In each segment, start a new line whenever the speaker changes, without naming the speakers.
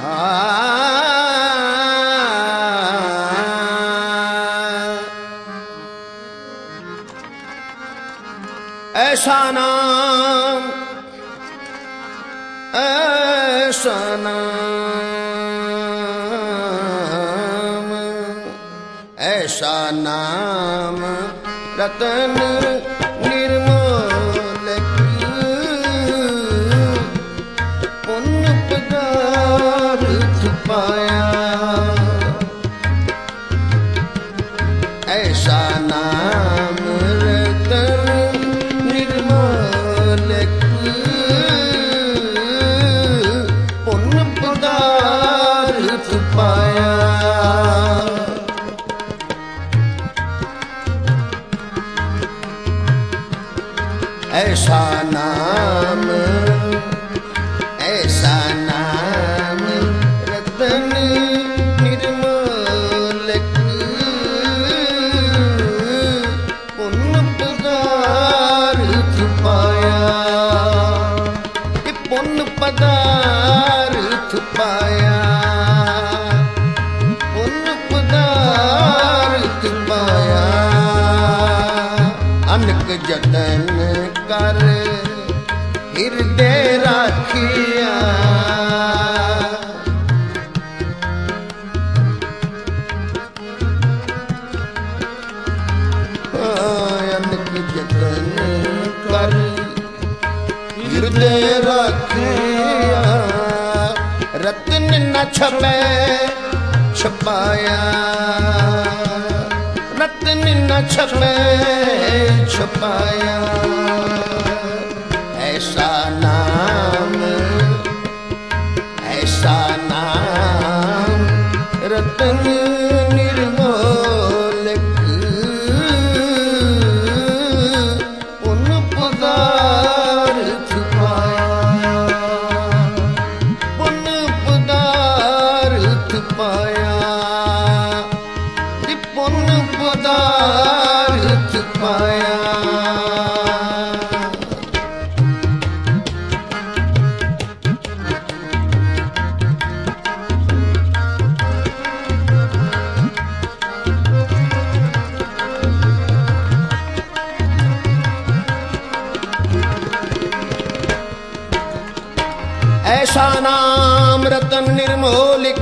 ऐसा नाम, ऐसा नाम, ऐसा नाम रतन निर्मल पुण्य पदार्थ पाया। ऐसा नाम रतन निर्मल पुण्य पदार्थ पाया। ऐसा नाम, ऐसा नाम रतन निर्मल पुण्य पदार्थ पाया। ये पुण्य पदार्थ पाया, पुण्य पदार्थ पाया। अनक जतन कर हृदय राखिया। अनक जतन कर हृदय राखिया। रत्न न छपे छपाया, रत्न न छपे छपाया। ऐसा नाम, ऐसा नाम रतन निर्मल पुण्य पदार्थ पाया। पुण्य पदार्थ पाया, पुण्य पदार्थ पाया। ऐसा नाम रतन निर्मोलिक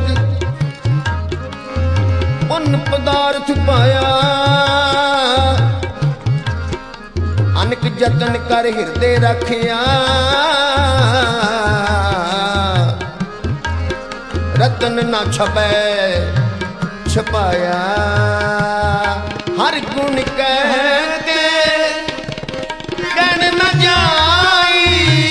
पुण्य पदार्थ पाया। अनक जतन कर हृदय रखिया। रतन न छपे छपाया। हर गुण कह के कहन न जाई।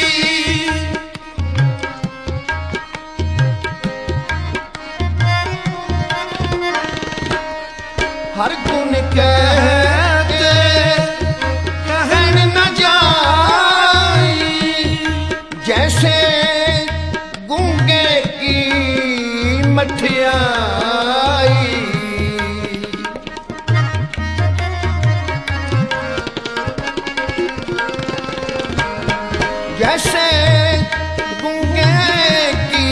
हर गुण कह के कहन न जाई। जैसे गूंगे की मठियाई। जैसे गूंगे की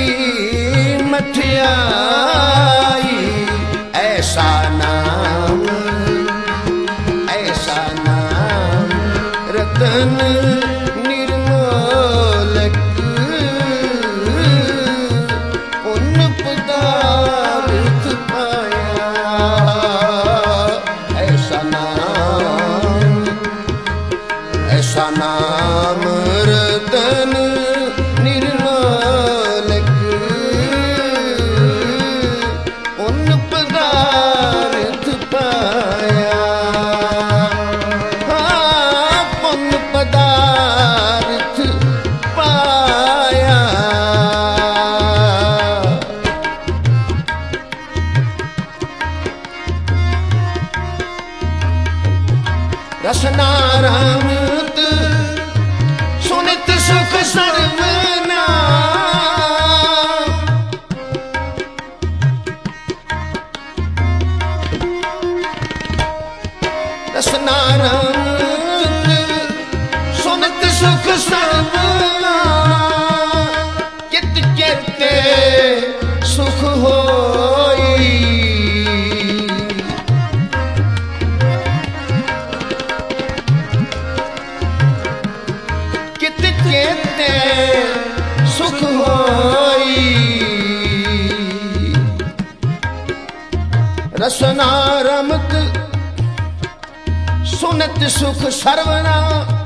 मठियाई। ऐसा नाम, ऐसा नाम रतन निर्मल पुण्य पदार्थ पाया। ऐसा नाम, ऐसा नाम रतन निर्मल पुण्य पदार्थ पाया। पुण्य पदार्थ पाया। रसना रमत सुनित सुख सर्वना। रसना रमत सुनित सुख सर्वना। चित चेते केते सुख होई रसना रमत सुनत सुख सर्वना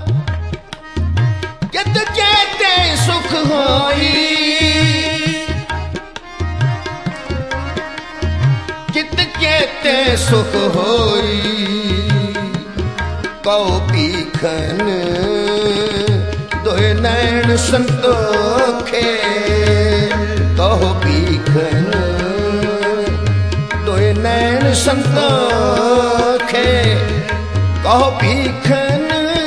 कित केते सुख होई कित केते सुख होई कहो पीखन दोए नैन संतोखे कहो पीखन दोए नैन संतोखे कहो पीखन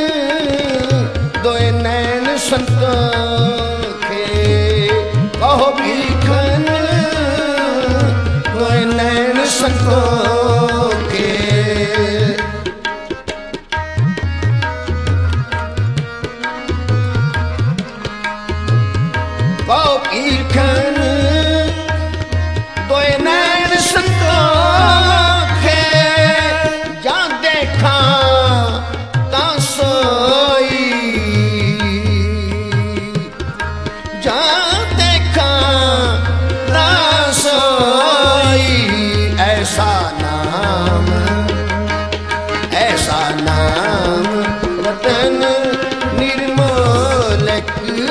दोए नैन संतोखे कहो पीखन दोए नैन संतोखे कहो पीखन दोए नैन संतोखे जा देखा ता सोई जा देखा ता सोई ऐसा नाम रतन निर्मोलक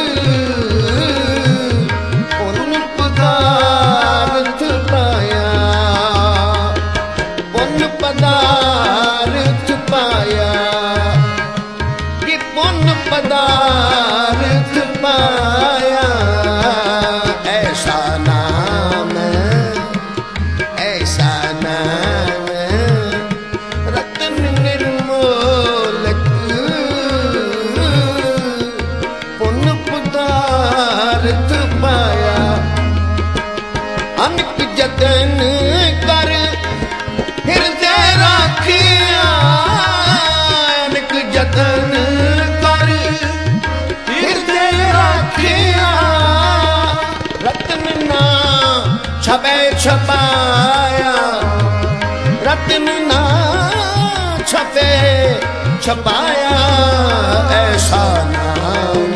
पुण्य पदार्थ पाया पुण्य पदार्थ पाया कि पुण्य पदार्थ पाया ऐसा नाम रतन निर्मोलक पुण्य पदार्थ पाया अनेक जतन कर हृदय राखिया अनेक जतन कर हृदय राखिया रतन ना छपे छपाया रतन ना छपे छपाया ऐसा नाम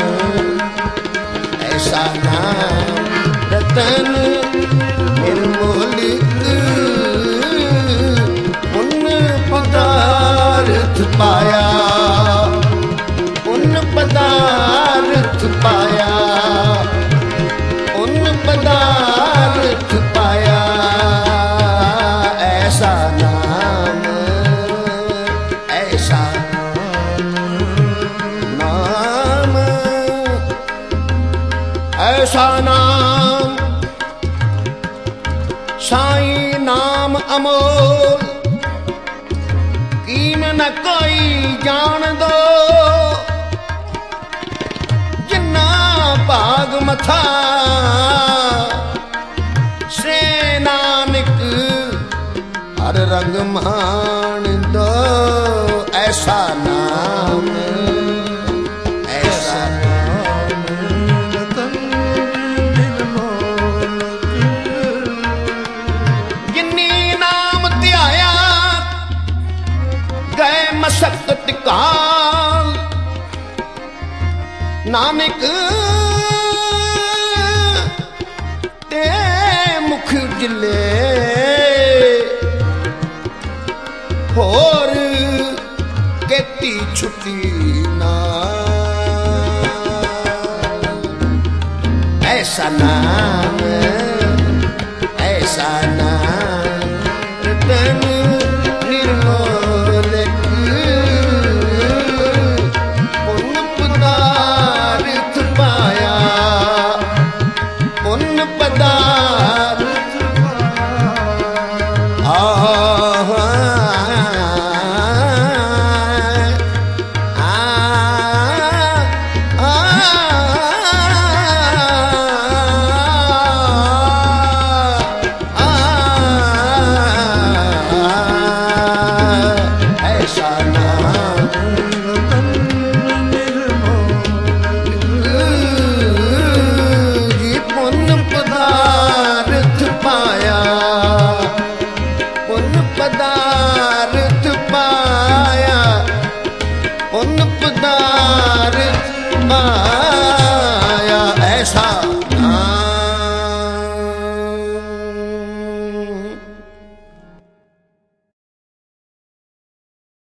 रतन निर्मोलिक पुण्य पदार्थ पाया पुण्य पदार्थ पाया पुण्य पदार्थ पाया ऐसा नाम ऐसा नाम साईं नाम अमोल कीम न कोई जान दो जिन्ना भाग मथा से नानक हर रंग मान दो ऐसा नाम मशक्कत काल नानक ते मुख जिले होर केती छुट्टी ना ऐसा नाम रतन माया ऐसा